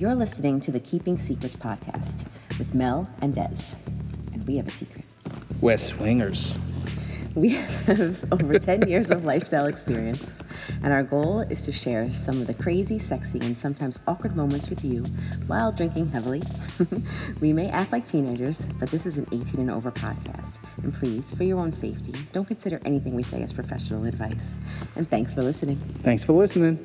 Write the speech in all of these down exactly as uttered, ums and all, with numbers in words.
You're listening to the Keeping Secrets podcast with Mel and Des. And we have a secret. We're swingers. We have over ten years of lifestyle experience, and our goal is to share some of the crazy, sexy, and sometimes awkward moments with you while drinking heavily. We may act like teenagers, but this is an eighteen and over podcast. And please, for your own safety, don't consider anything we say as professional advice. And thanks for listening. Thanks for listening.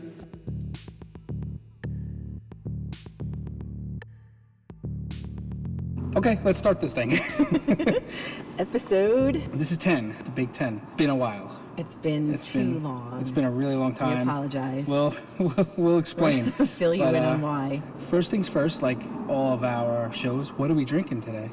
Okay, let's start this thing. Episode. This is ten, the big ten. Been a while. It's been It's too been, long. It's been a really long time. We apologize. We'll, we'll, we'll explain. Fill you But, in uh, on why. First things first, like all of our shows, what are we drinking today?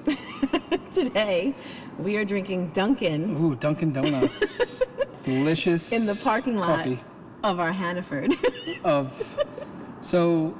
Today, we are drinking Dunkin' Ooh, Dunkin' Donuts. Delicious in the parking lot coffee of our Hannaford. of. So,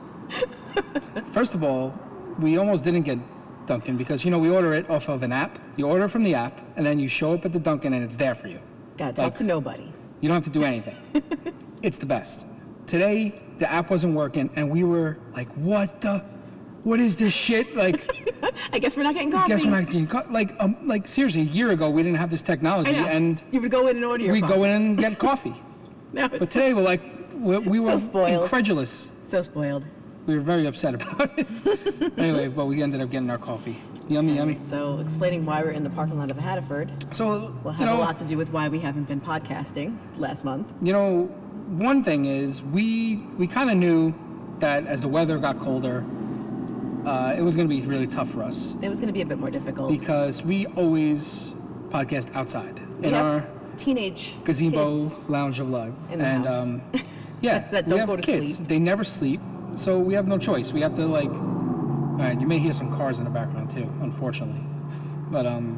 first of all, we almost didn't get Dunkin' because, you know, we order it off of an app. You order from the app, and then you show up at the Dunkin' and it's there for you. Gotta talk Like, to nobody. You don't have to do anything. It's the best. Today, the app wasn't working, and we were like, what the, what is this shit? Like, I guess we're not getting coffee. guess we're not getting co- like, um, like seriously, a year ago, we didn't have this technology, I know. and You would go in and order your we coffee. go in and get coffee. No, But today, we're like, we, we So were spoiled. incredulous. so spoiled. We were very upset about it. Anyway, but we ended up getting our coffee. Yummy, yummy. So, explaining why we're in the parking lot of Hannaford So, will you have know, a lot to do with why we haven't been podcasting last month. you know, one thing is we we kind of knew that as the weather got colder, uh, it was going to be really tough for us It was going to be a bit more difficult. because we always podcast outside We in have our teenage gazebo kids. lounge of love. in the and house. um, yeah, That we don't have go to kids. sleep. They never sleep, so we have no choice. We have to like. All right, you may hear some cars in the background too, unfortunately, but um,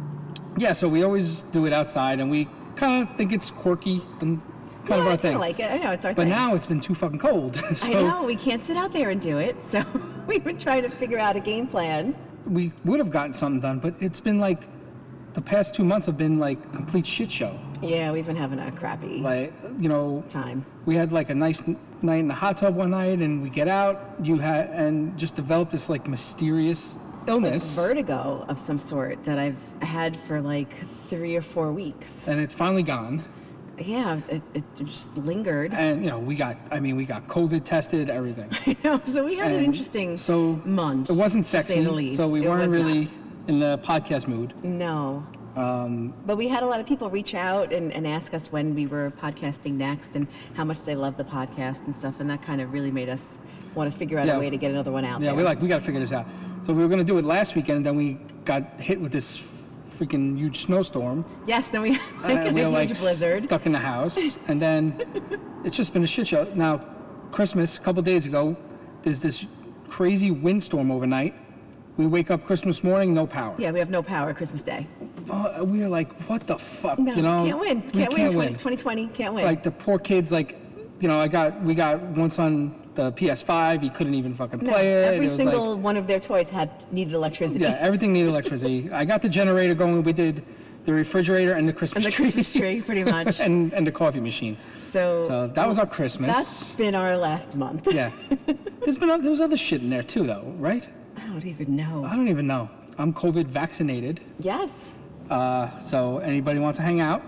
yeah. So we always do it outside, and we kind of think it's quirky and kind Yeah, of I our kinda thing. like it. I know it's our But thing. now it's been too fucking cold. so I know we can't sit out there and do it. So we've been trying to figure out a game plan. we would have gotten something done, but it's been like the past two months have been like a complete shit show. Yeah, we've been having a crappy Like, you know, time. we had like a nice n- night in the hot tub one night, and we get out, you had, and just developed this like mysterious illness, Vertigo of some sort that I've had for like three or four weeks. and it's finally gone. Yeah, it, it just lingered. And you know, we got, I mean, we got COVID tested, everything. I know, so we had an And interesting so month. It wasn't to say sexy, the least. so we It weren't was really not. in the podcast mood. No. Um, But we had a lot of people reach out and, and ask us when we were podcasting next and how much they love the podcast and stuff, and that kind of really made us want to figure out Yeah. a way to get another one out Yeah, there. we're like, we got to figure this out. So we were going to do it last weekend, and then we got hit with this freaking huge snowstorm. Yes, then we had like and we a were huge like blizzard. stuck in the house. And then it's just been a shit show. Now, Christmas, a couple days ago, there's this crazy windstorm overnight. We wake up Christmas morning, no power. Yeah, we have no power Christmas Day. Uh, we were like, what the fuck? No, you know, can't win. We Can't, can't win. win. twenty twenty, can't win. Like the poor kids, like, you know, I got, we got one son, the P S five, he couldn't even fucking no, play it. every It was single like, one of their toys had needed electricity. yeah, everything needed electricity. I got the generator going. We did the refrigerator and the Christmas And the tree. Christmas tree, pretty much. and, and the coffee machine. So, So that was our Christmas. that's been our last month. Yeah. There's been, there was other shit in there too, though, right? I don't even know. I don't even know. I'm COVID vaccinated. Yes. Uh, so anybody wants to hang out?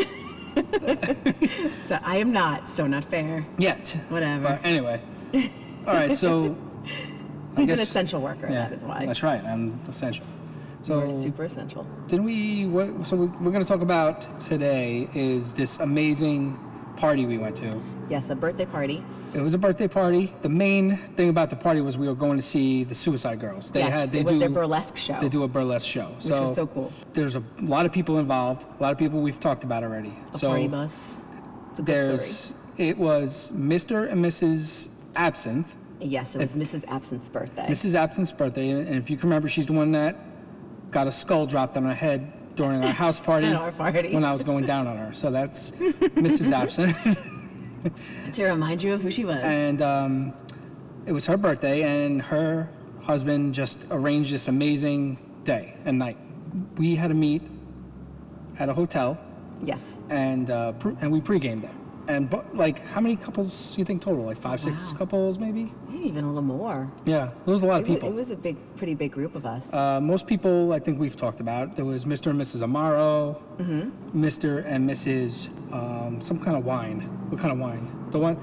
So I am not, so not fair. Yet. Whatever. But anyway. All right, so. I He's guess- an essential worker, Yeah, that is why. That's right. I'm essential. So We're super essential. didn't we? What, so we, we're going to talk about today is this amazing party we went to. Yes, a birthday party. It was a birthday party. The main thing about the party was we were going to see the Suicide Girls. They yes, had they it was do their burlesque show, they do a burlesque show. which was so cool. There's a lot of people involved. A lot of people we've talked about already. A so party bus. It's a good there's story. it was Mister and Missus Absinthe. Yes, it was Missus Absinthe's birthday. Missus Absinthe's birthday, and if you can remember, she's the one that got a skull dropped on her head during our house party, At our party. when I was going down on her. So that's Missus Absinthe. To remind you of who she was. And um, it was her birthday, and her husband just arranged this amazing day and night. We had to meet at a hotel, yes. and uh, pre- and we pre-gamed there. and but like how many couples you think total? Like five, six Wow. couples maybe? Maybe even a little more. Yeah, there was a lot of It, wa- people. it was a big, pretty big group of us. Uh, most people, I think we've talked about. There was Mister and Missus Amaro, Mm-hmm. Mister and Missus Um, some kind of wine. What kind of wine? The one,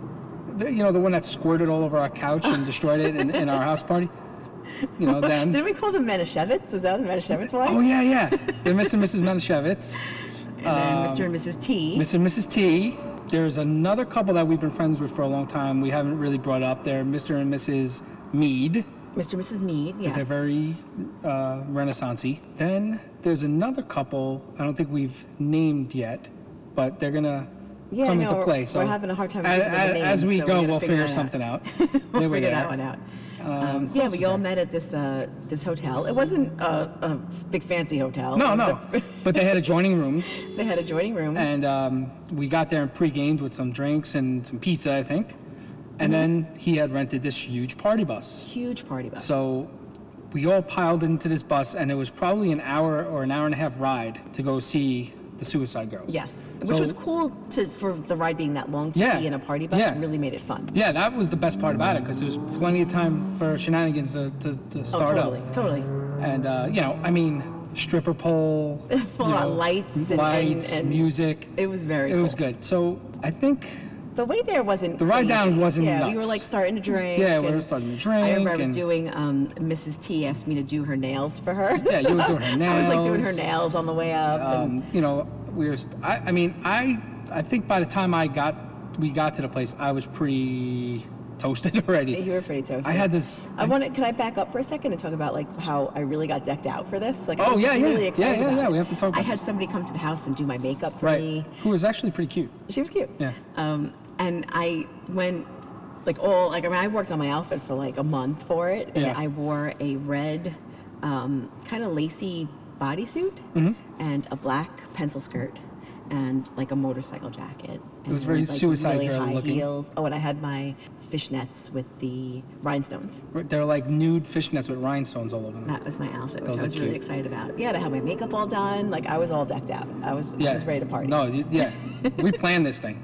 the, you know, the one that squirted all over our couch and destroyed it in, in our house party. You know them. Didn't we call them Manischewitz? Was that the Manischewitz wine? Oh yeah, yeah. They're Mister and Missus Manischewitz. And then um, Mister and Missus T. Mister and Missus T. There's another couple that we've been friends with for a long time. We haven't really brought up. They're Mister and Missus Mead. Mister and Missus Mead, yes. Because they're very uh, Renaissance-y. Then there's another couple I don't think we've named yet, but they're gonna Yeah, come no, into we're- play. we're So having a hard time a- thinking of the a- names, as we so we go, gotta we'll figure figure that out. something out. We'll They were figure there. that one out. Um, Um, who yeah, else we was all there? met at this uh, this hotel. It wasn't a, a big fancy hotel. No, It was no. a- But they had adjoining rooms, they had adjoining rooms. and um, we got there and pre-gamed with some drinks and some pizza, I think. And Mm-hmm. then he had rented this huge party bus. huge party bus. So we all piled into this bus, and it was probably an hour or an hour and a half ride to go see the Suicide Girls. yes, which So- was cool to for the ride being that long to Yeah, be in a party bus. yeah. Really made it fun. Yeah, that was the best part about it because there was plenty of time for shenanigans to, to, to Oh, start totally, up. totally. And, uh, you know, I mean, stripper pole, Full you on know, lights and- and- lights, and- music. It was very. It cool. was good. So I think, The way there wasn't. The ride crazy. down wasn't Yeah, we nuts. were like starting to drink. yeah, we were and starting to I drink. remember I was and- doing. Um, Missus T asked me to do her nails for her. Yeah, you were doing her I was like doing her nails. nails on the way up. and um, you know, we were. St- I, I mean, I, I think by the time I got, we got to the place, I was pretty toasted already. you were pretty toasted. I had this. I want to. Can I back up for a second and talk about like how I really got decked out for this? Like, I Oh, was yeah, yeah. really Yeah, excited yeah, about yeah, it. we have to talk about I had this. somebody come to the house and do my makeup for right. me. Who was actually pretty cute. She was cute. Yeah. Um, and I went like all like I mean I worked on my outfit for like a month for it, and Yeah. I wore a red, um, kind of lacy bodysuit Mm-hmm. and a black pencil skirt. And like a motorcycle jacket. It was and, very like, Suicide really Girl high looking. heels. Oh, and I had my fishnets with the rhinestones. They're like nude fishnets with rhinestones all over them. That was my outfit, which Those I are was really cute. excited about. Yeah, to have my makeup all done. Like I was all decked out. I was, I was ready to party. No, y- yeah, we planned this thing.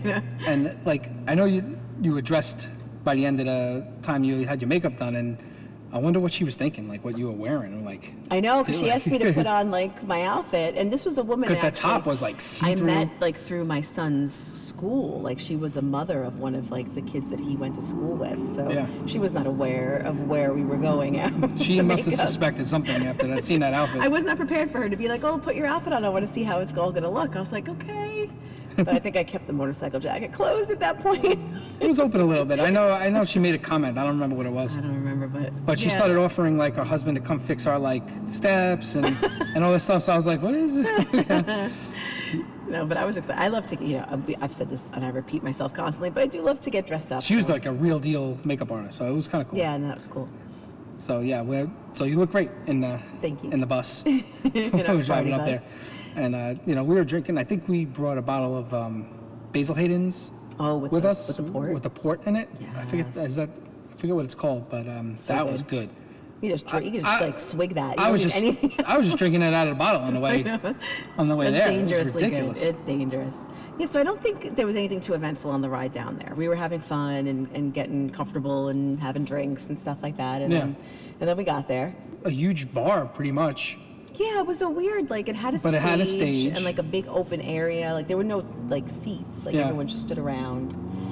And like, I know you you were dressed by the end of the time you had your makeup done, and I wonder what she was thinking, like what you were wearing, or like, I know, because she Dude. asked me to put on like my outfit, and this was a woman. because that actually, top was like I see-through. met like through my son's school. Like she was a mother of one of like the kids that he went to school with. So Yeah. she was not aware of where we were going out. with She the must have makeup. suspected something after that, seeing that outfit. I was not prepared for her to be like, "Oh, put your outfit on. I want to see how it's all gonna look." I was like, "Okay," but I think I kept the motorcycle jacket closed at that point. It was open a little bit. I know. I know she made a comment. I don't remember what it was. I don't remember, but But she yeah. started offering like her husband to come fix our like steps and and all this stuff. So I was like, what is it? No, but I was excited. I love to, you know, I've- I've said this and I repeat myself constantly, but I do love to get dressed up. She was so- like a real deal makeup artist, so it was kind of cool. Yeah, and that was cool. So yeah, we're, so you look great in the Thank you. in the bus. You I know, was driving party up bus. there, and uh, you know we were drinking. I think we brought a bottle of um, Basil Hayden's Oh, with, with the, us with the port. with the port in it. I forget Yes. is that I forget what it's called, but um, So that was good. good. you just drink, you can just I- like swig that. You I don't was need just anything. I was just drinking it out of the bottle on the way on the way It's there. It was dangerously ridiculous. good. It's dangerous. Yeah, so I don't think there was anything too eventful on the ride down there. We were having fun and, and getting comfortable and having drinks and stuff like that. And Yeah. then and then we got there. A huge bar, pretty much. Yeah, it was a weird, like it had a But stage it had a stage. and like a big open area. Like there were no like seats. Like Yeah. everyone just stood around.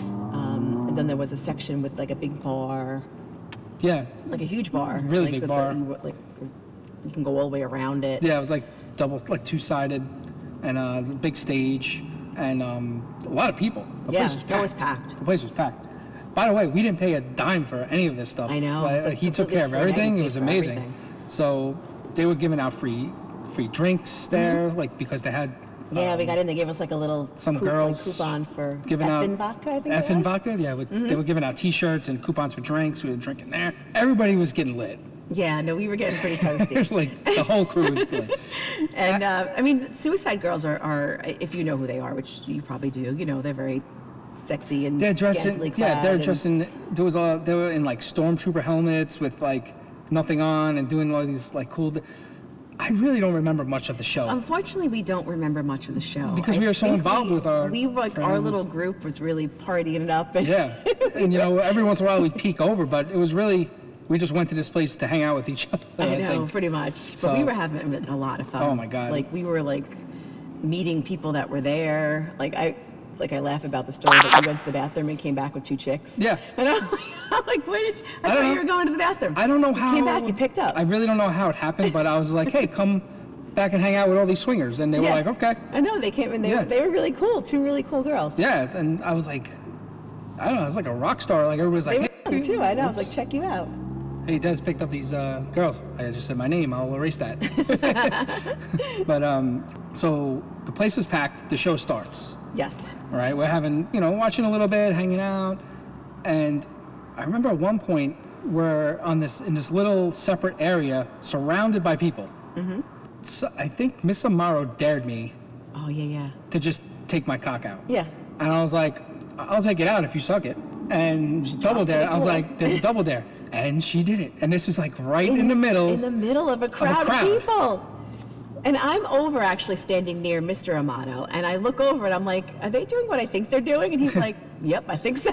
Um, and then there was a section with like a big bar, Yeah, like a huge bar. Really like, big that- bar. that you, like you can go all the way around it. yeah. It was like double, like two sided, and uh, the big stage, and um, a lot of people. The Yeah, place was it packed. was packed. The place was packed. By the way, we didn't pay a dime for any of this stuff. I know, Like, it's, like, he took completely care of free. I didn't everything. It pay was for amazing. everything. So they were giving out free, free drinks there, like because they had. Yeah, we um, got in. They gave us like a little some coup- like, girls coupon for giving out effing vodka. I think it effing was. vodka. Yeah, with, they were giving out T-shirts and coupons for drinks. We were drinking there. Everybody was getting lit. Yeah, no, we were getting pretty toasty. Like the whole crew was lit. And uh, I mean, Suicide Girls are, are, if you know who they are, which you probably do, you know, they're very sexy and They're dressing. scantily Yeah, clad they're and- dressing. There was a. They were in like stormtrooper helmets with like nothing on and doing all these like cool. I really don't remember much of the show. Unfortunately, we don't remember much of the show Because I we were so think involved we, with our We like our friends. little group was really partying it up. And Yeah, and you know, every once in a while we'd peek over, but it was really, we just went to this place to hang out with each other. I I know, think. pretty much. But So- we were having a lot of fun. Oh, my God. Like we were like meeting people that were there. Like I, like I laugh about the story that you went to the bathroom and came back with two chicks. Yeah. And I'm like, I'm like where did you, I, I thought don't you know. were going to the bathroom. I don't know You how. came back, you picked up. I really don't know how it happened, but I was like, hey, come back and hang out with all these swingers, and they Yeah. were like, okay. I know they came and they Yeah. were, they were really cool. Two really cool girls. Yeah, and I was like, I don't know, I was like a rock star. Like everybody was They like, were hey, fun too. I know. I was oops. like, check you out. Hey, Des picked up these uh, girls. I just said my name. I'll erase that. But um, so the place was packed. The show starts. Yes. All right, we're having, you know, watching a little bit, hanging out, and I remember at one point we're on this in this little separate area, surrounded by people. Mm-hmm. So I think Miss Amaro dared me Oh yeah, yeah, to just take my cock out, yeah. and I was like, "I'll take it out if you suck it." And double dropped to dare. the I was floor. like, "There's a double dare," and she did it. And this is like right in, the middle. In the middle of a crowd of, crowd. people. And I'm over actually standing near Mister Amato, and I look over and I'm like, are they doing what I think they're doing? And he's like, yep, I think so.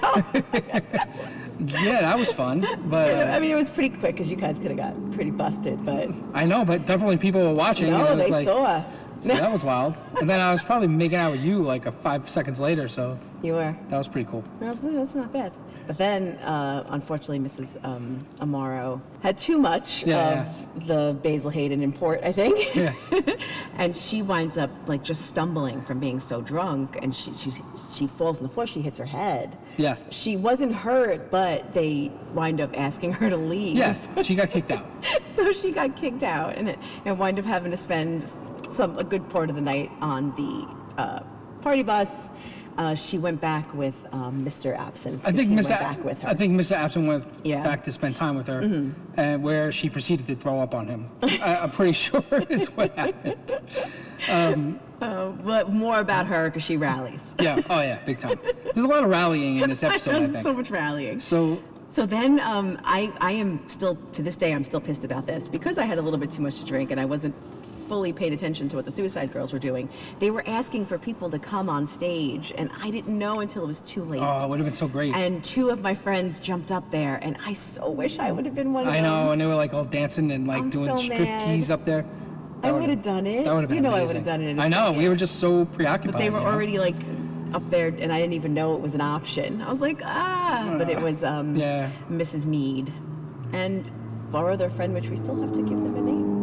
Yeah, that was fun. But I mean, it was pretty quick because you guys could have got pretty busted, but I know, but definitely people were watching. and no, it was they like, saw. So that was wild. And then I was probably making out with you like a five seconds later, so You were. that was pretty cool. That's, that's not bad. But then, uh, unfortunately, Missus Um, Amaro had too much Yeah, of the Basil Hayden import, I think. Yeah. And she winds up like just stumbling from being so drunk, and she she she falls on the floor. She hits her head. Yeah. She wasn't hurt, but they wind up asking her to leave. Yeah, she got kicked out. So she got kicked out, and and wind up having to spend some a good part of the night on the uh, party bus. Uh, she went back with um, Mister Absent. I think he Miss went A- back with her. I think Miss Absent went Yeah. Mm-hmm. back to spend time with her, and where she proceeded to throw up on him. I, I'm pretty sure is what happened. Uh, but more about her because she rallies. Yeah. Oh yeah, big time. There's a lot of rallying in this episode, I There's think. so much rallying. So So then um, I, I am still, to this day, I'm still pissed about this because I had a little bit too much to drink and I wasn't fully paying attention to what the Suicide Girls were doing. They were asking for people to come on stage, and I didn't know until it was too late. oh, it would have been so great. And two of my friends jumped up there, and I so wish I would have been one of I them. know, and they were like all dancing and like I'm doing so striptease mad. up there. I That would would've- have done it. That would have been You know I amazing. would have done it in a I know, we second. were just so preoccupied. But they were you know? already like up there, and I didn't even know it was an option. I was like, ah, but it was um, Yeah. Missus Mead and our other friend, which we still have to give them a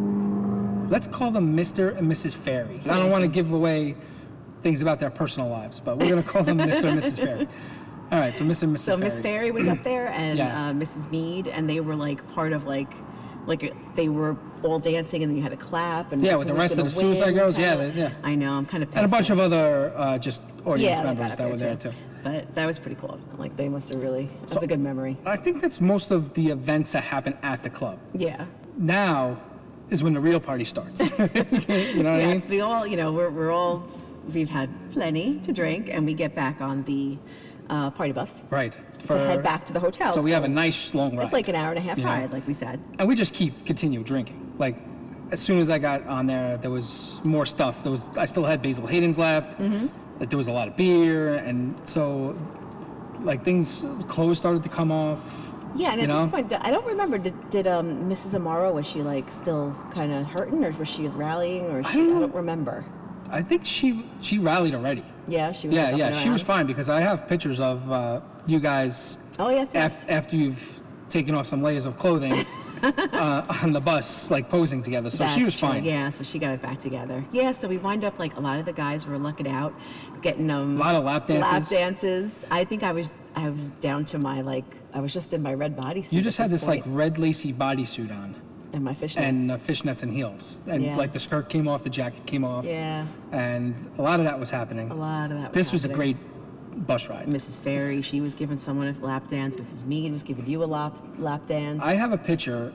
name. Let's call them Mister and Missus Fairy. I don't want to give away things about their personal lives, but we're going to call them Mister and Missus Fairy. All right, so Mister and Missus So Fairy. Miss Fairy was up there, and Yeah. uh, Missus Mead, and they were like part of like, like a, they were all dancing, and then you had to clap, and Yeah, who with the was rest of gonna the Suicide win, Girls, kinda. yeah, they- yeah. I know, I'm kind of pissed. And a bunch of other uh, just audience yeah, they got members up that were there too. But that was pretty cool. Like they must have really. That's So- a good memory. I think that's most of the events that happen at the club. Yeah. Now is when the real party starts. You know what I mean? Yes, we all, you know, we're, we're all, we've had plenty to drink, and we get back on the uh, party bus Right. to head back to the hotel. So we have a nice long ride. It's like an hour and a half you know? ride, like we said. And we just keep continue drinking. Like as soon as I got on there, there was more stuff. There was I still had Basil Hayden's left. Mm-hmm. Like there was a lot of beer, and so like things clothes started to come off. Yeah, and You at know? this point, I don't remember. Did, did um, Missus Amaro, was she like still kind of hurting, or was she rallying, or she, I, don't- don't remember. I think she she rallied already. Yeah, she was. Yeah, like, up yeah, and she was around. fine because I have pictures of uh, you guys Oh yes, yes. af- after you've taken off some layers of clothing uh, on the bus, like posing together. So she That's was true. fine. Yeah, so she got it back together. Yeah, so we wind up like a lot of the guys were lucking out, getting um, A lot of lap dances. lap dances. I think I was I was down to my like I was just in my red bodysuit. You just at had this point, like red lacy bodysuit on and my fishnets. and uh, fishnets and heels, and Yeah. like the skirt came off, the jacket came off, yeah, and a lot of that was happening. a lot of that. Was This was a happening. great bus ride. Missus Ferry, she was giving someone a lap dance. Missus Mead was giving you a lap lap dance. I have a picture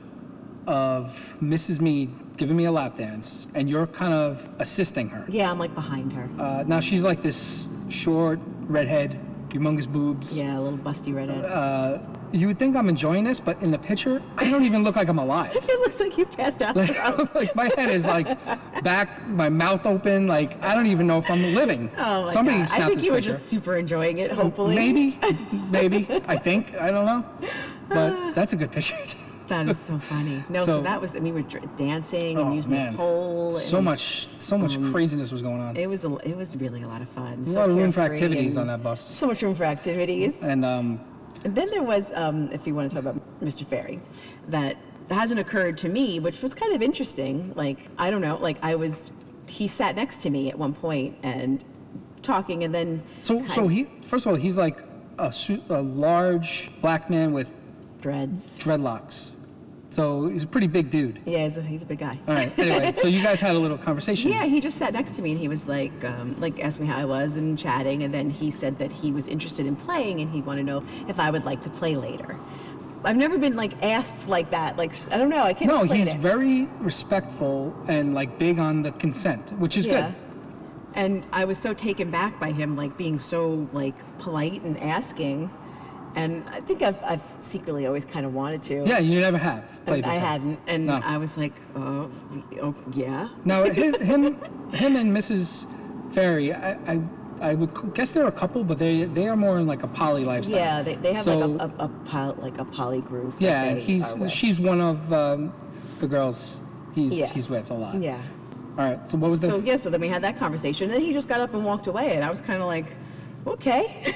of Missus Mead giving me a lap dance, and you're kind of assisting her. yeah, I'm like behind her. Uh, now she's like this short redhead, humongous boobs. Yeah, a little busty redhead. Uh, you would think I'm enjoying this, but in the picture, I don't even look like I'm alive. It looks like you passed out. Like my head is like back, my mouth open. Like I don't even know if I'm living. Oh my Somebody God. snapped I think this you were picture. just super enjoying it, hopefully. Maybe, maybe. I think. I don't know. But that's a good picture. That is so funny. No, so, So- that was, I mean, we were dr- dancing and Oh, using man. the pole. So and much, so much craziness was going on. It was, a, it was really a lot of fun. A so lot of room for carefree activities and on that bus. So much room for activities. And um, And then there was, um, if you want to talk about Mister Ferry, that hasn't occurred to me, which was kind of interesting. Like, I don't know, like I was, he sat next to me at one point and talking, and then so, kind so of he, first of all, he's like a, su- a large black man with dreads. dreadlocks. So he's a pretty big dude. Yeah, he's a, he's a big guy. All right. Anyway, so you guys had a little conversation. Yeah, he just sat next to me and he was like, um, like asked me how I was and chatting, and then he said that he was interested in playing and he wanted to know if I would like to play later. I've never been like asked like that. Like I don't know, I can't No, explain he's it. very respectful and like big on the consent, which is Yeah. good. And I was so taken back by him like being so like polite and asking, and I think I've I've secretly always kind of wanted to. Yeah, you never have played And I with him. hadn't, and No. I was like, oh, oh yeah. Now, him, him, him and Missus Ferry, I, I, I would guess they're a couple, but they, they are more in like a poly lifestyle. Yeah, they, they have So- like a, a, a poly, like a poly group. that Yeah, and they he's are with. she's one of um, the girls he's Yeah. he's with a lot. Yeah. All right. So what was the? So yeah, so then we had that conversation, and he just got up and walked away, and I was kind of like, okay.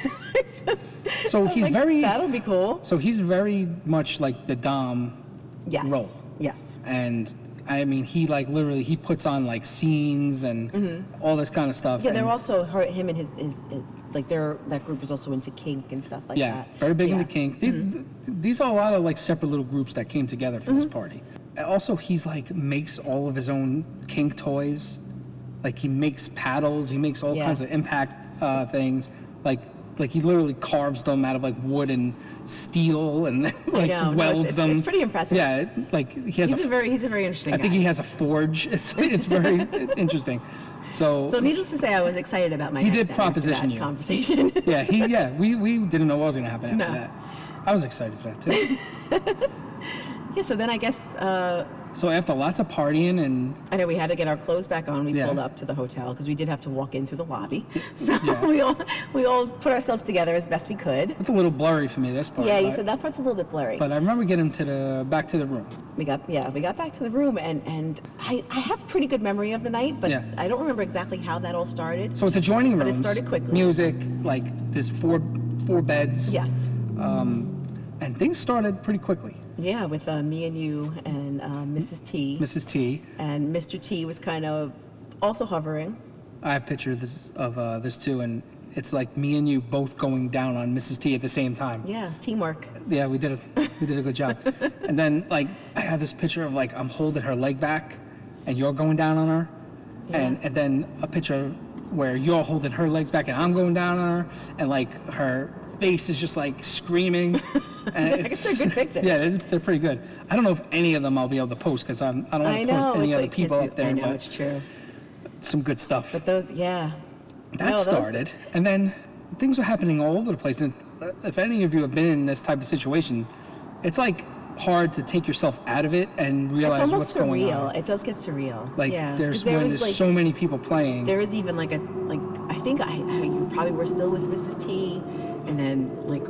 so I was he's like, very. That'll be cool. So he's very much like the dom, Yes. role. Yes. and I mean he like literally he puts on like scenes and all this kind of stuff. Mm-hmm. Yeah, they're and- also her, him and his, his, his like their that group is also into kink and stuff like Yeah, that. very big yeah. into kink. These, th- these are a lot of like separate little groups that came together for this Mm-hmm. party. And also, he's like makes all of his own kink toys. Like he makes paddles. He makes all Yeah. kinds of impact uh, things. Like like he literally carves them out of like wood and steel and like know, no, welds it's- it's- them. it's pretty impressive. Yeah, it- like he has He's a. a very he's a very interesting I guy. think he has a forge. It's it's very interesting. So, So needless to say, I was excited about my. He night did then after proposition that you. Conversation. yeah, he yeah we, we didn't know what was gonna happen after No. that. I was excited for that too. Yeah. So then I guess uh, So after lots of partying and I know we had to get our clothes back on. We Yeah. pulled up to the hotel because we did have to walk in through the lobby. So Yeah. we all we all put ourselves together as best we could. it's a little blurry for me this part. Yeah, you but, said that part's a little bit blurry. But I remember getting to the back to the room. We got yeah, we got back to the room and and I, I have pretty good memory of the night, but Yeah. I don't remember exactly how that all started. So it's adjoining But it rooms. started quickly. Music, like there's four four beds. Yes. Um, and things started pretty quickly. Yeah, with uh, me and you and uh, Missus T. Missus T. And Mister T was kind of also hovering. I have pictures this, of uh, this too, and it's like me and you both going down on Missus T at the same time. Yeah, it's teamwork. Yeah, we did a we did a good job. And then like I have this picture of like I'm holding her leg back, and you're going down on her, and Yeah. and then a picture where you're holding her legs back and I'm going down on her, and like her face is just like screaming. And I guess they're good pictures. Yeah, they're, they're pretty good. I don't know if any of them I'll be able to post because I'm I don't want I to know. put any it's other like, people can't up do- there, I know, but it's true. some good stuff. But those, yeah. That No, those- started, and then things were happening all over the place. And uh, if any of you have been in this type of situation, it's like hard to take yourself out of it and realize It's what's almost going surreal. on. It does get surreal. Like yeah. 'Cause there's there when was, there's like, so many people playing. There was even like a like I think I, I you probably were still with Missus T, and then like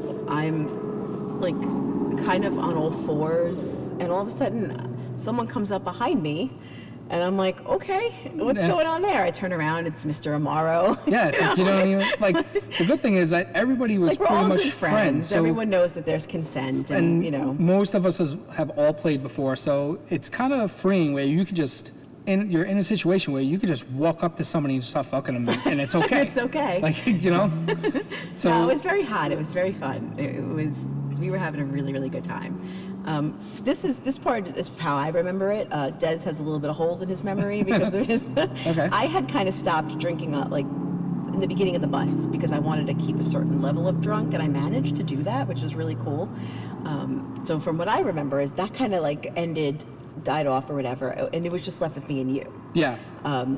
I'm like kind of on all fours, and all of a sudden someone comes up behind me, and I'm like, okay, what's Yeah. going on there? I turn around, it's Mister Amaro. Yeah, it's like you don't even like. The good thing is that everybody was Like we're pretty all much good friends. friends. So, Everyone knows that there's consent, and, and you know. most of us has, have all played before, so it's kind of freeing where you could just. In, you're in a situation where you could just walk up to somebody and start fucking them, and it's okay. It's okay. Like you know. So No, it was very hot. It was very fun. It, it was. We were having a really, really good time. Um, this is this part is how I remember it. Uh, Des has a little bit of holes in his memory because of his. Okay. I had kind of stopped drinking uh, like in the beginning of the bus because I wanted to keep a certain level of drunk, and I managed to do that, which is really cool. Um, so from what I remember, is that kind of like ended, died off or whatever, and it was just left with me and you. yeah. Um,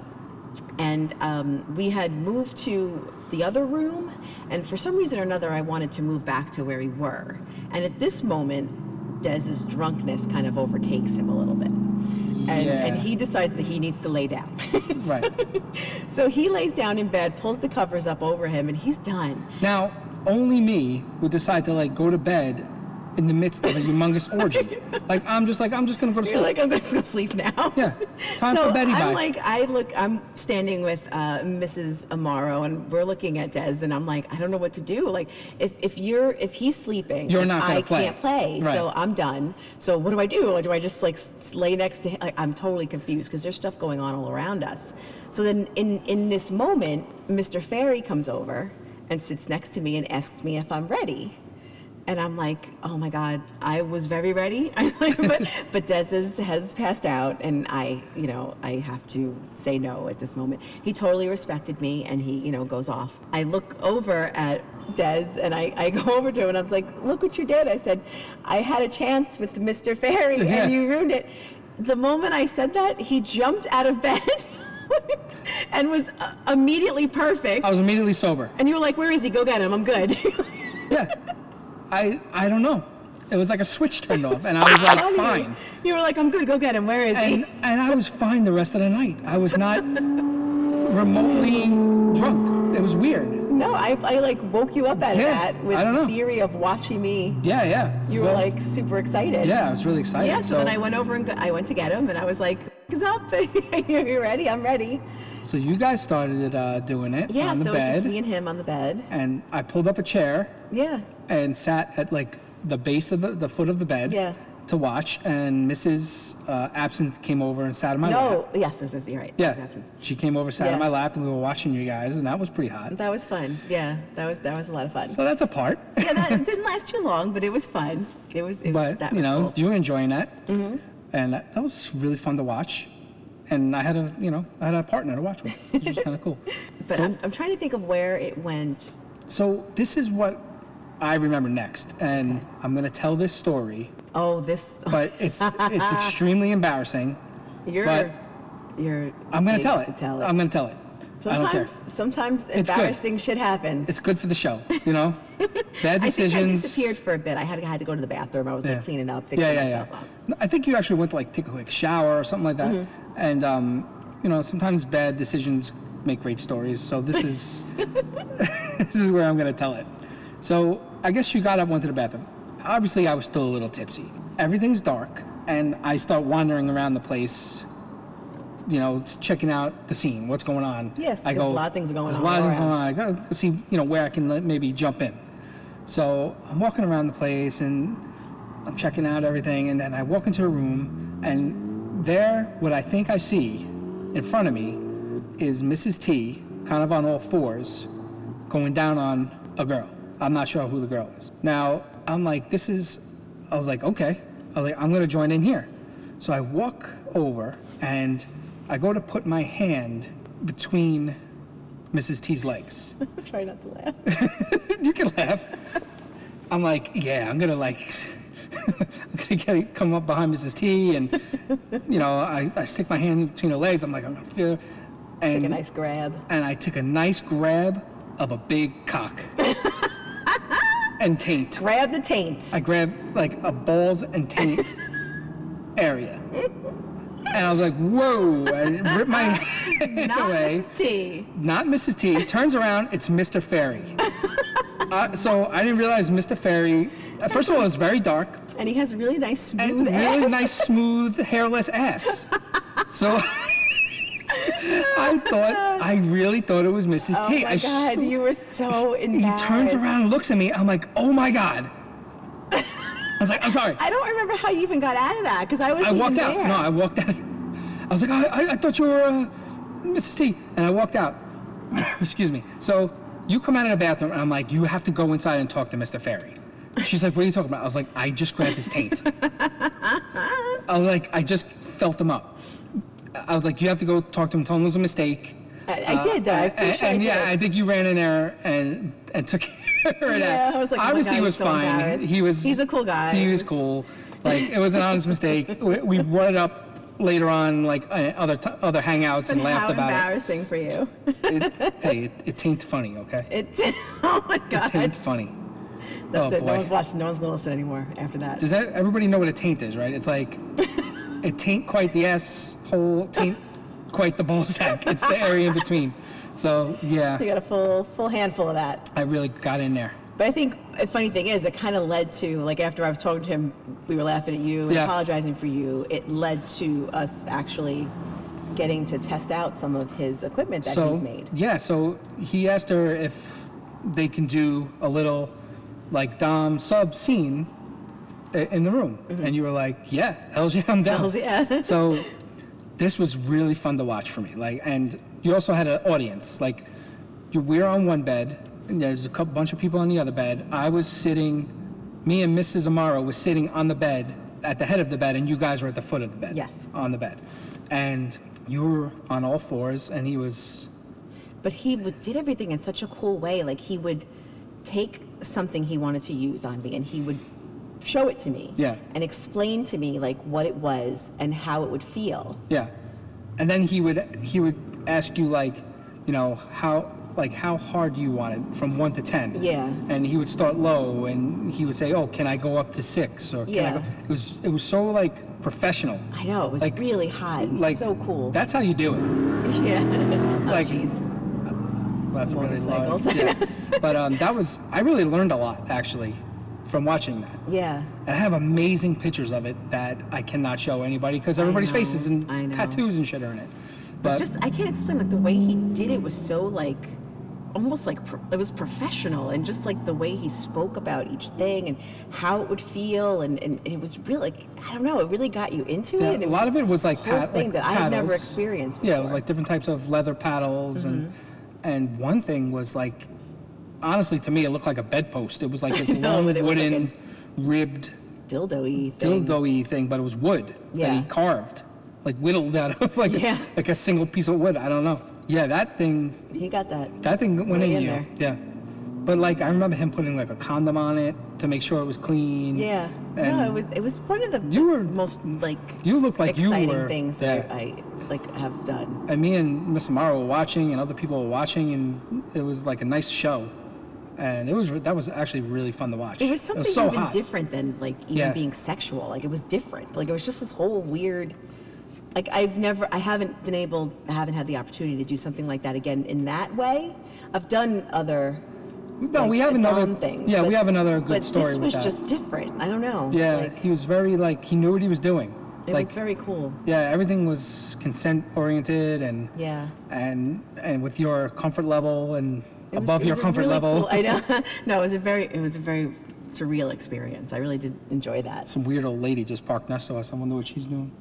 and um, we had moved to the other room, and for some reason or another, I wanted to move back to where we were. And at this moment, Dez's drunkenness kind of overtakes him a little bit. And, Yeah. and he decides that he needs to lay down. so, Right. so he lays down in bed, pulls the covers up over him, and he's done. Now, only me would decide to like go to bed in the midst of a humongous orgy. Like I'm just like I'm just gonna go to You're sleep. like, I'm going to go sleep now. Yeah. Time so for Betty I'm bye. like, I look, I'm standing with uh, Missus Amaro, and we're looking at Des, and I'm like, I don't know what to do. Like, if, if you're, if he's sleeping, You're like, not gonna I play. can't play, Right. so I'm done. So what do I do? Like, do I just like s- lay next to him? Like, I'm totally confused because there's stuff going on all around us. So then, in in this moment, Mister Ferry comes over and sits next to me and asks me if I'm ready. And I'm like, oh my God, I was very ready. but but Des is, has passed out, and I, you know, I have to say no at this moment. He totally respected me, and he, you know, goes off. I look over at Des, and I, I go over to him, and I was like, look what you did. I said, I had a chance with Mister Ferry, Yeah. and you ruined it. The moment I said that, he jumped out of bed and was uh, immediately perfect. I was immediately sober. And you were like, where is he? Go get him. I'm good. Yeah. I I don't know. It was like a switch turned off, and I was like, Funny. fine. You were like, I'm good, go get him. Where is And he? and I was fine the rest of the night. I was not remotely drunk. It was weird. No, I, I like woke you up out Yeah, of that with I don't know. the theory of watching me. Yeah, yeah. You were Well, like super excited. yeah, I was really excited. Yeah, so, then I went over and go, I went to get him, and I was like, "What's up? You ready? I'm ready." So you guys started uh, doing it Yeah, on the so it's just bed, me and him on the bed. and I pulled up a chair Yeah, and sat at like the base of the, the foot of the bed Yeah. to watch, and Missus Uh, Absinthe came over and sat in my lap. no, yes, this is, you're right. Yeah, This is absent. she came over, sat Yeah. in my lap, and we were watching you guys, and that was pretty hot. That was fun. Yeah, that was that was a lot of fun. So that's a part. Yeah, that it didn't last too long, but it was fun. It was, it, But that you was know, cool. you were enjoying that, mm-hmm. and that that was really fun to watch. And I had a, you know, I had a partner to watch with, which was kind of cool. But so, I'm, I'm trying to think of where it went. so this is what I remember next, and Okay. I'm gonna tell this story, Oh, this. but it's it's extremely embarrassing. You're, but you're. I'm gonna big tell it. to tell it. I'm gonna tell it. I don't care. Sometimes, sometimes It's good. embarrassing shit happens. It's good for the show, you know. Bad I think I decisions. disappeared for a bit. I had, I had to go to the bathroom. I was Yeah. like cleaning up, fixing yeah, yeah, myself yeah. up. No, I think you actually went to like take a quick shower or something like that. Mm-hmm. And um, you know, sometimes bad decisions make great stories. So this is this is where I'm gonna tell it. So I guess you got up, went to the bathroom. Obviously, I was still a little tipsy. Everything's dark, and I start wandering around the place. You know, checking out the scene, what's going on. Yes, I 'cause a go, lot of things are going there's on a lot of all things going around. on. I gotta see, you know, where I can like, maybe jump in. So I'm walking around the place and I'm checking out everything, and then I walk into a room, and there, what I think I see in front of me is Missus T, kind of on all fours, going down on a girl. I'm not sure who the girl is. Now, I'm like, this is, I was like, okay. I was like, I'm gonna join in here. So I walk over, and I go to put my hand between Missus T's legs. Try not to laugh. You can laugh. I'm like, yeah, I'm gonna like, I'm gonna get, come up behind Missus T, and you know, I, I stick my hand between her legs. I'm like, I'm gonna feel, and Take a nice grab. and I took a nice grab of a big cock and taint. Grab the taint. I grabbed like a balls and taint area, and I was like, whoa! And ripped my hand Not away. Missus T. Not Missus T. Turns around, it's Mister Ferry. Uh, so I didn't realize Mister Ferry. uh, First of all, it was very dark And he has really nice and smooth really ass. nice, smooth, hairless ass. So I thought, I really thought it was Missus Oh T. my I s- God, you were so he embarrassed. turns around and looks at me. I'm like, oh my God. I was like, I'm sorry. I don't remember how you even got out of that because I wasn't I walked even out. there. No, I walked out. I was like, I, I, I thought you were uh, Missus T. And I walked out. Excuse me. So you come out of the bathroom, and I'm like, you have to go inside and talk to Mister Ferry. She's like, what are you talking about? I was like, I just grabbed his taint. I was like, I just felt him up. I was like, you have to go talk to him, tell him it was a mistake. I, I did though. I'm and, pretty sure and I yeah, I did. think you ran in there and and took care of Yeah, that. I was like, oh my obviously God, he was he's so fine. embarrassed. He was. He's a cool guy. He was cool. Like it was an honest mistake. We, we brought it up later on, like uh, other t- other hangouts and But laughed how about embarrassing for you. it. it hey, it, it tain't funny, okay? It. Oh my It God. tain't funny. That's oh, it. boy. No one's watching. No one's gonna listen anymore after that. Does that everybody know what a taint is, right? It's like it tain't quite the asshole, tain't quite the ball sack. It's the area in between. So yeah, You got a full full handful of that. I really got in there. But I think a funny thing is, it kind of led to, like, after I was talking to him, we were laughing at you and Yeah. apologizing for you. It led to us actually getting to test out some of his equipment that so he's made. yeah, so he asked her if they can do a little like Dom sub scene i- in the room, and you were like, yeah, hell's yeah, I'm down. Hells yeah. So this was really fun to watch for me. Like, and you also had an audience. Like, you, we're on one bed, and there's a couple bunch of people on the other bed. I was sitting, me and Missus Amaro was sitting on the bed at the head of the bed, and you guys were at the foot of the bed. Yes. On the bed, and you were on all fours, and he was. But he would, did everything in such a cool way. Like, he would take something he wanted to use on me, and he would show it to me. Yeah. And explain to me, like, what it was and how it would feel. Yeah, and then he would he would ask you like, you know, how like how hard do you want it from one to ten? Yeah. And he would start low, and he would say, "Oh, can I go up to six?" Or can I Yeah. go? It was it was so like professional. I know, it was Like- really hot and Like so cool. That's how you do it. Yeah. Oh, Like- jeez. Well, that's a really low. Motorcycles. Yeah. But um, that was I really learned a lot actually from watching that. Yeah. And I have amazing pictures of it that I cannot show anybody because everybody's know, faces and I know. tattoos and shit are in it. But Just, I can't explain, like, the way he did it was so, like, almost like, pro- it was professional, and just, like, the way he spoke about each thing and how it would feel, and, and it was really, like, I don't know, it really got you into Yeah, it. and a it lot was of it was like this whole pat- thing like that I had never paddles. experienced Yeah, it was before. like different types of leather paddles, and Mm-hmm. and one thing was like, honestly, to me, it looked like a bedpost. It was like this know, long but it was like wooden, ribbed, dildo-y thing. dildo-y thing, but it was wood that Yeah. he carved, like whittled out of like Yeah. a, like a single piece of wood. I don't know. Yeah, that thing, He got that. that thing went Way in in you. there. Yeah, but like I remember him putting like a condom on it to make sure it was clean. Yeah. And No, it was, it was one of the you were- most, like, you looked like you exciting were- things that yeah. I, like, have done. And me and Miss Amaro were watching, and other people were watching, and it was like a nice show. And it was that was actually really fun to watch. It was something so even hot. different than, like, even Yeah. being sexual. Like, it was different. Like, it was just this whole weird. Like, I've never, I haven't been able, I haven't had the opportunity to do something like that again in that way. I've done other. No, like, we have another. Dom things. yeah, but- we have another good but story this with was that. just different. I don't know. yeah, Like, he was very like he knew what he was doing. it like was very cool. yeah, everything was consent oriented and Yeah. and and with your comfort level and It was- above it your was a comfort really level. cool- I know. No, it was a very, it was a very surreal experience. I really did enjoy that. Some weird old lady just parked next to us. I wonder what she's doing.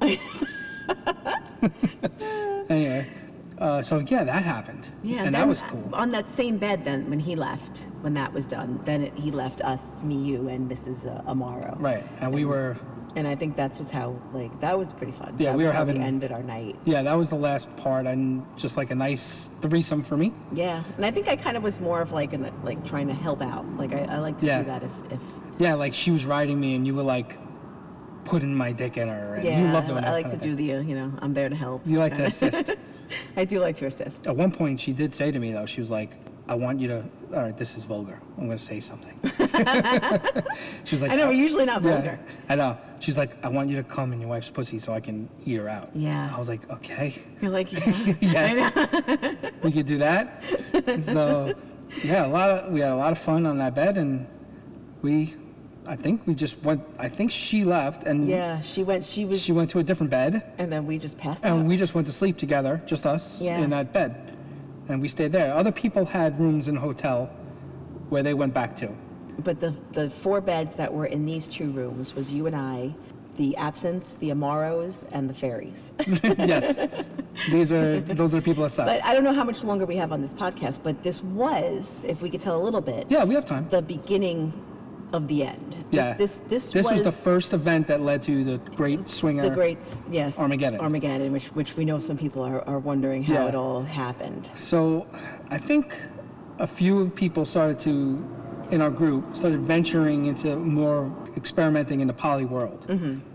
Anyway, uh, so yeah, that happened. Yeah, and then that was cool. On that same bed, then when he left, when that was done, then it, he left us, me, you, and Missus Uh, Amaro. Right, and we were. And I think that's was how, like, that was pretty fun. Yeah, that we was were how having- we ended our night. Yeah, that was the last part, and just like a nice threesome for me. Yeah, and I think I kind of was more of like, an, like trying to help out. Like, I, I like to Yeah. do that if, if Yeah, like she was riding me, and you were like putting my dick in her, and yeah, you love doing I that. like to kind of do the, uh, you know, I'm there to help. You like to kinda. assist. I do like to assist. At one point, she did say to me though, she was like, "I want you to." All right, this is vulgar. I'm going to say something. She's like, I know, we're usually not Yeah, vulgar. I know. She's like, "I want you to come in your wife's pussy so I can eat her out." Yeah. I was like, "Okay, You're like, yeah. yes, we could do that." So, yeah, a lot of we had a lot of fun on that bed, and we, I think we just went. I think she left, and Yeah, she went, she was, she went to a different bed, and then we just passed out. and we just went to sleep together, just us Yeah. in that bed, and we stayed there. Other people had rooms in a hotel where they went back to. But the the four beds that were in these two rooms was you and I, the Absents, the Amaros, and the Fairies. Yes, these are those are the people that slept. But I don't know how much longer we have on this podcast, but this was, if we could tell a little bit, Yeah, we have time. the beginning of the end. This, Yeah. This this, This was, was the first event that led to the Great Swinger. the great yes Armageddon. Armageddon, which which we know some people are, are wondering how Yeah. it all happened. So, I think a few people started to, in our group, started venturing into more experimenting in the poly world. Mm-hmm.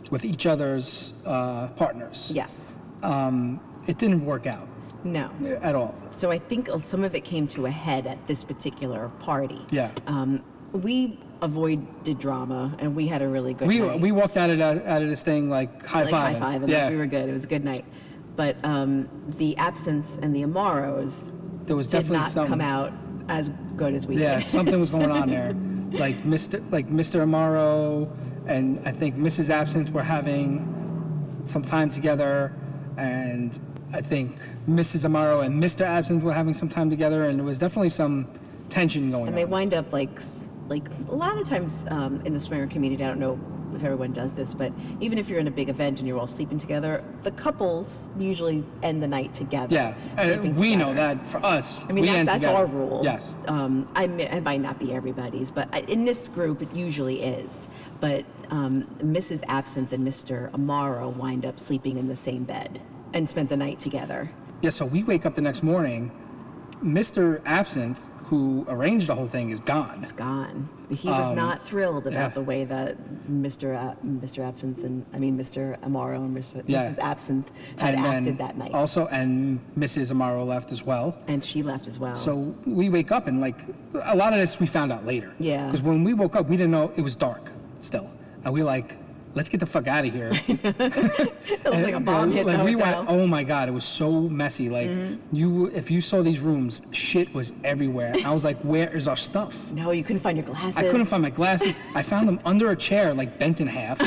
with each other's uh, partners. Yes. Um, it didn't work out No. at all. So I think some of it came to a head at this particular party. Yeah. Um, we avoided drama, and we had a really good We night. we walked out of that, out of this thing like high like five. high five, and yeah. like, we were good. It was a good night. But um, the absence and the Amaros There was did definitely not some. come out as good as we Yeah, did. something was going on there. Like Mister like Mister Amaro and I think Missus Absinthe were having some time together, and I think Missus Amaro and Mister Absinthe were having some time together, and there was definitely some tension going And they on. wind up like, s- like a lot of the times um, in the swinger community, I don't know if everyone does this, but even if you're in a big event and you're all sleeping together, the couples usually end the night together. Yeah, sleeping and we know together. that for us. I mean, we that, end that's together. our rule. Yes. Um, I, mi- it might not be everybody's, but I- in this group, it usually is. But um, Missus Absinthe and Mister Amaro wind up sleeping in the same bed and spent the night together. Yeah, so we wake up the next morning. Mister Absinthe, who arranged the whole thing, is gone. It's gone. He was Um, not thrilled about yeah. the way that Mister A- Mister Absinthe and I mean Mister Amaro and Mister Yeah. Missus Absinthe had And then acted that night, Also, and Missus Amaro left as well. and she left as well. So we wake up and like a lot of this we found out later. Yeah. Because when we woke up, we didn't know it was dark still, and we like, let's get the fuck out of here. it was like a bomb hit like the we hotel. went, oh my god, it was so messy. Like you, if you saw these rooms, shit was everywhere. I was like, where is our stuff? No, you couldn't find your glasses. I couldn't find my glasses. I found them under a chair, like bent in half.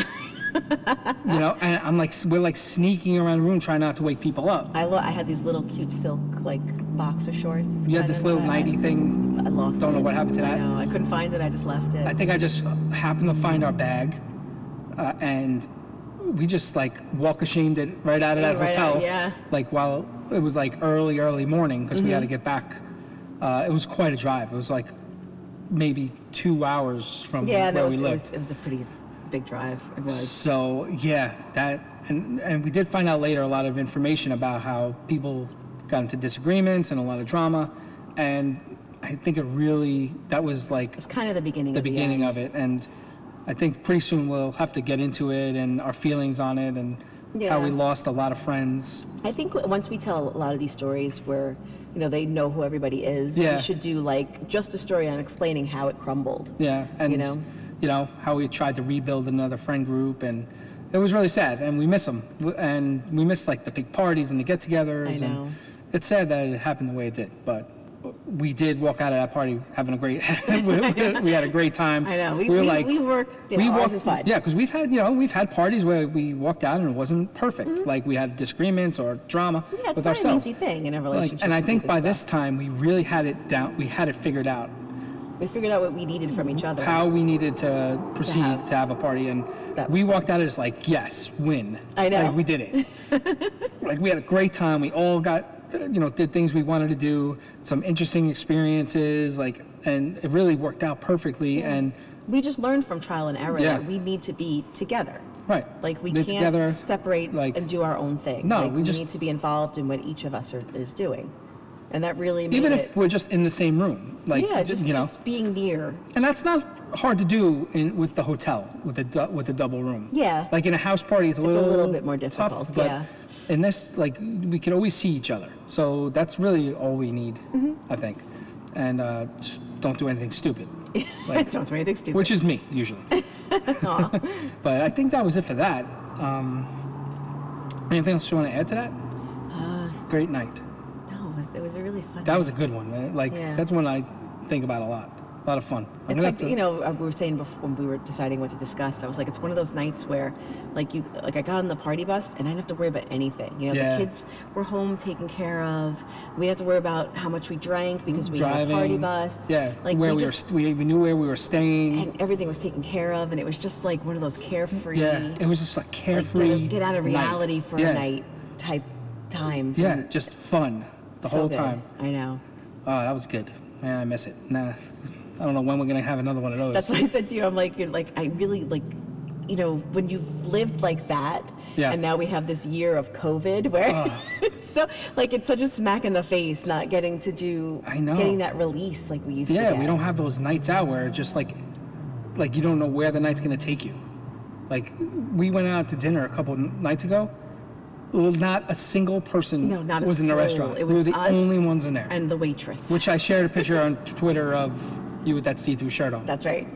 You know, and I'm like, we're like sneaking around the room trying not to wake people up. I, lo- I had these little cute silk like boxer shorts. You had kind this of, little uh, nighty thing. I lost Don't it. know what happened to I that. know. I couldn't find it. I just left it. I think I just happened to find our bag, uh, and we just like walk ashamed it right out of that Right hotel. out, yeah. Like while it was like early, early morning because we had to Mm-hmm. get back. Uh, it was quite a drive. It was like maybe two hours from yeah, no, where it was, we it lived. was it was a pretty big drive. It was. So yeah, that and and we did find out later a lot of information about how people got into disagreements and a lot of drama, and I think it really that was like It's kind of the beginning. the of beginning the of it, and I think pretty soon we'll have to get into it and our feelings on it and how we Yeah. lost a lot of friends. I think w- once we tell a lot of these stories where, you know, they know who everybody is, Yeah. we should do like just a story on explaining how it crumbled. Yeah, and You know? you know how we tried to rebuild another friend group, and it was really sad, and we miss them, and we miss like the big parties and the get-togethers. I know. And it's sad that it happened the way it did, but we did walk out of that party having a great. we, we had a great time. I know. We, were we, like, we worked, you know, ours is fine. yeah, because we've had you know we've had parties where we walked out and it wasn't perfect. Mm-hmm. Like we had disagreements or drama Yeah, it's with not ourselves. an easy thing in a Like, relationship. and I to think do by this this stuff. time we really had it down. We had it figured out We figured out what we needed from each other. how we needed to proceed to have- have, a party, and That was we fun. walked out as like, yes, win. I know. Like, we did it. Like we had a great time. We all got, you know, did things we wanted to do, some interesting experiences, like, and it really worked out perfectly. And We just learned from trial and error Yeah. that we need to be together. right, Like we Live can't together, separate like- and do our own thing. No, like, we just- need to be involved in what each of us are, is doing, and that really made even it. if we're just in the same room, like, yeah, just, you know, just being near. and that's not hard to do in with the hotel with the du- with the double room. Yeah. Like in a house party, it's a It's a little little bit more tough, difficult, but yeah. in this, like, we can always see each other, so that's really all we need, Mm-hmm. I think. And uh, just don't do anything stupid, like, Don't do anything stupid. which is me usually. Aw. But I think that was it for that. Um, anything else you want to add to that? Uh, Great night. no, it was, it was a really fun. That was a good one, man. Like Yeah. that's one I think about a lot. A lot of fun. I'm It's gonna like have to- you know uh, we were saying before when we were deciding what to discuss. I was like, it's one of those nights where, like you, like I got on the party bus and I didn't have to worry about anything. You know, Yeah. the kids were home taken care of. We didn't have to worry about how much we drank because we driving. had a party bus. Yeah, like where we we, just were, st- we, we knew where we were staying. and everything was taken care of, and it was just like one of those carefree. Yeah, it was just like like, carefree. get, get out of night. reality for yeah. a night type times. Yeah, and just fun the so whole good. time. I know. Oh, that was good. Man, I miss it. Nah, I don't know when we're gonna have another one of those. That's what I said to you. I'm like, you're like, I really like, you know, when you've lived like that, Yeah. and now we have this year of COVID where it's so like it's such a smack in the face not getting to do, I know. getting that release like we used to. Yeah, get. we don't have those nights out where it's just like, like you don't know where the night's gonna take you. Like, we went out to dinner a couple nights ago. Well, not a single person No, not a was in the soul. restaurant. It we were was the us only ones in there. and the waitress. Which I shared a picture on Twitter of you with that see-through shirt on. That's right.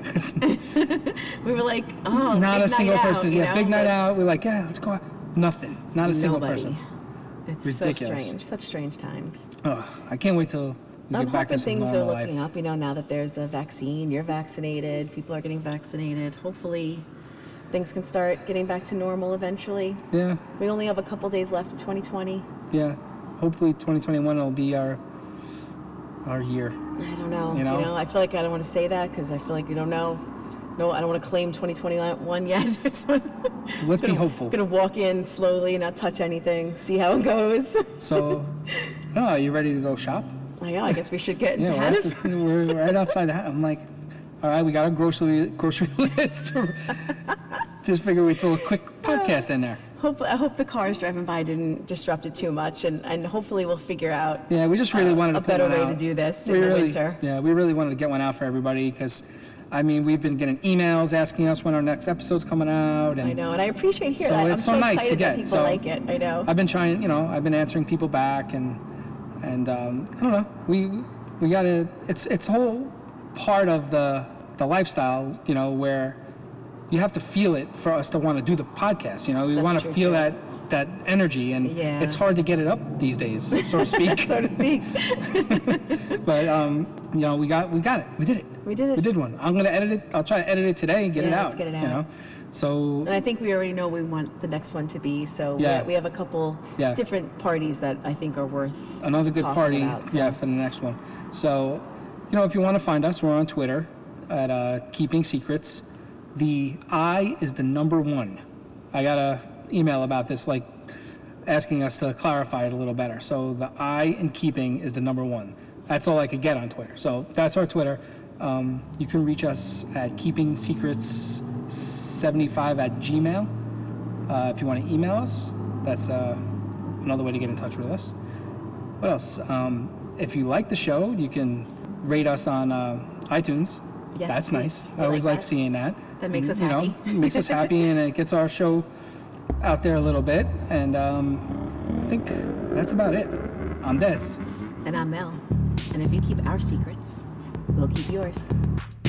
We were like, oh, Not big a single night person. Out, you yeah, know? big night Like, out. We're like, yeah, let's go out. Nothing. Not a single nobody. person. It's Ridiculous. so strange. Such strange times. Ugh, I can't wait till we I'm get back hoping to some things are normal looking life. up. You know, now that there's a vaccine, you're vaccinated, people are getting vaccinated. Hopefully, things can start getting back to normal eventually. Yeah, We only have a couple days left of twenty twenty. yeah. Hopefully, twenty twenty-one will be our our year. I don't know. You know? I feel like I don't want to say that because I feel like we don't know. No, I don't want to claim twenty twenty-one yet. I just want- Let's be gonna, hopeful. Gonna walk in slowly, not touch anything, see how it goes. So, I don't know. Are you ready to go shop? I know. I guess we should get into Yeah, we're, how at to- the- we're right outside the house. I'm like, all right, we got a grocery grocery list. Just figure we throw a quick podcast in there. Hopefully, I hope the cars driving by didn't disrupt it too much, and, and hopefully we'll figure out Yeah, we just really uh, wanted to a put better one way out. to do this We in the really- winter. Yeah, we really wanted to get one out for everybody because, I mean, we've been getting emails asking us when our next episode's coming out, and I know, and I appreciate hearing So that. I'm it's so so nice to excited get, that people so- like it. I know. I've been trying, you know, I've been answering people back, and and um, I don't know, we we gotta. It's it's a whole part of the the lifestyle, you know, where you have to feel it for us to want to do the podcast. You know, we That's want to true, feel too. that that energy, and Yeah. it's hard to get it up these days, so to speak. so to speak. But um, you know, we got we got it. We did it. We did it. We did one. I'm gonna edit it. I'll try to edit it today and get it Yeah, out. let's get it You out. know, so And I think we already know we want the next one to be. So we- Yeah. we have a couple Yeah. different parties that I think are worth. another good talking party, about, so. yeah, for the next one. So, you know, if you want to find us, we're on Twitter at uh, Keeping Secrets. The I is the number one. I got a email about this, like asking us to clarify it a little better. So the I in keeping is the number one. That's all I could get on Twitter. So that's our Twitter. Um, you can reach us at keeping secrets seventy-five at gmail. Uh, if you want to email us, that's uh, another way to get in touch with us. What else? Um, if you like the show, you can rate us on uh, iTunes. Yes, That's we- nice. we I always like like that. seeing that. That makes And, us you know, happy. it makes us happy, and it gets our show out there a little bit. And um, I think that's about it. I'm Des. And I'm Mel. And if you keep our secrets, we'll keep yours.